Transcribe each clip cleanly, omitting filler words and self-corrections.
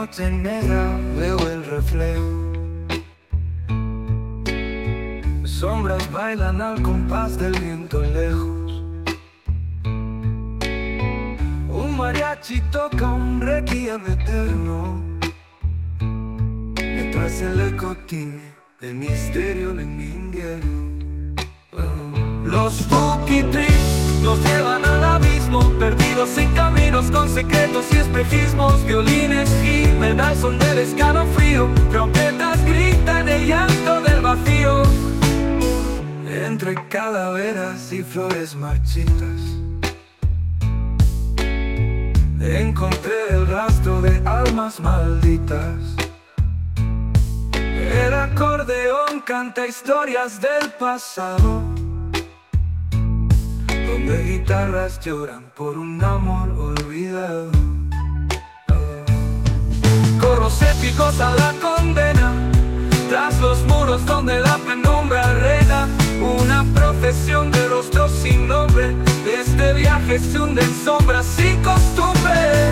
noche negra veo el reflejo. Sombras bailan al compás del viento lejos. Un mariachi toca un requiem eterno, mientras el eco tiene el misterio del invierno. Los Spooky Trips nos llevan al abismo, perdidos en caminos con secretos y espejismos. Violines gimen al son del escalofrío, trompetas gritan el llanto del vacío. Entre calaveras y flores marchitas encontré el rastro de almas malditas. El acordeón canta historias del pasado, donde guitarras lloran por un amor olvidado. Coros épicos a la condena, tras los muros donde la penumbra reina. Una procesión de rostros sin nombre, este viaje se hunde en sombras sin costumbre.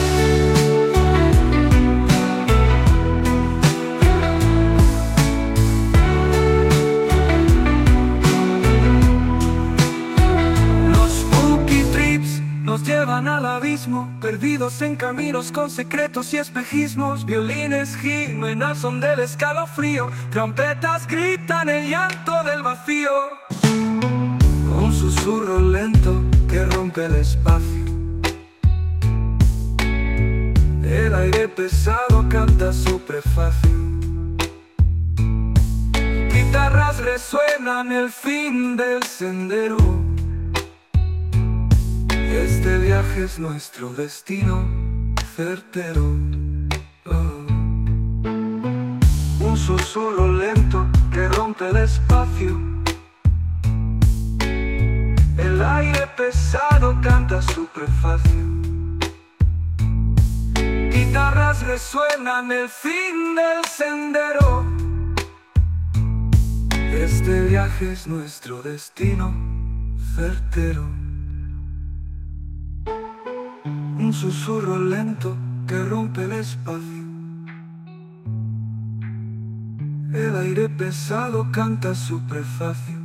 Los Spooky Trips nos llevan al abismo, perdidos en caminos con secretos y espejismos. Violines gimen al son del escalofrío, trompetas gritan el llanto del vacío. Un susurro lento que rompe el espacio. El aire pesado canta su prefacio. Guitarras resuenan el fin del sendero. Este viaje es nuestro destino certero. Un susurro lento que rompe el espacio. El aire pesado canta su prefacio. Guitarras resuenan el fin del sendero. Este viaje es nuestro destino certero. Un susurro lento que rompe el espacio. El aire pesado canta su prefacio.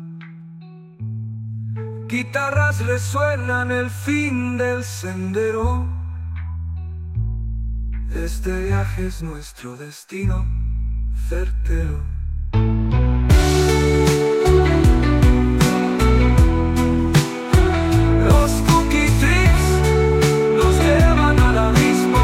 Guitarras resuenan el fin del sendero. Este viaje es nuestro destino certero. Los Spooky Trips nos llevan al abismo.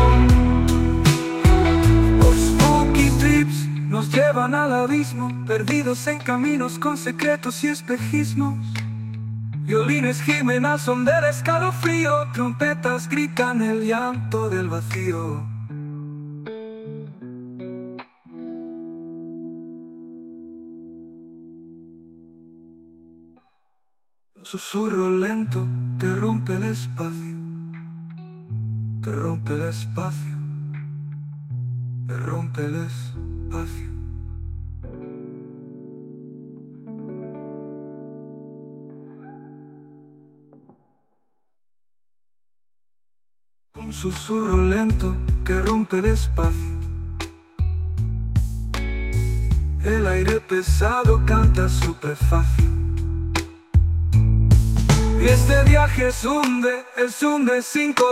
Los Spooky Trips nos llevan al abismo, perdidos en caminos con secretos y espejismos. Violines gimen al son del escalofrío, trompetas gritan el llanto del vacío. Susurro lento que rompe el espacio, que rompe el espacio, que rompe el espacio. Un susurro lento que rompe el espacio. El aire pesado canta su prefacio. Y este viaje es hunde sin